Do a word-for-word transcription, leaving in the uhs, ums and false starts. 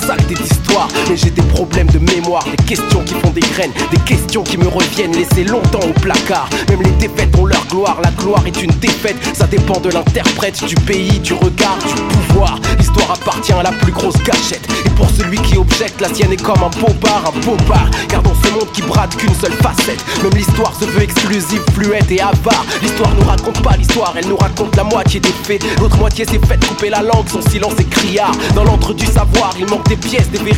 saleté d'histoire. Mais j'ai des problèmes de mémoire, des questions qui font des graines, des questions qui me reviennent laissées longtemps au placard. Même les défaites ont leur gloire, la gloire est une défaite. Ça dépend de l'interprète, du pays, du regard, du pouvoir. L'histoire appartient à la plus grosse gâchette. Et pour celui qui objecte, la sienne est comme un beau bar, un beau bar. Car dans ce monde qui brade qu'une seule facette, même l'histoire se veut exclusive, fluette et avare. L'histoire nous raconte pas l'histoire, elle nous raconte la moitié des faits. L'autre moitié s'est faite couper la langue, son silence est criard. Dans l'antre du savoir, il manque des pièces, des vérités.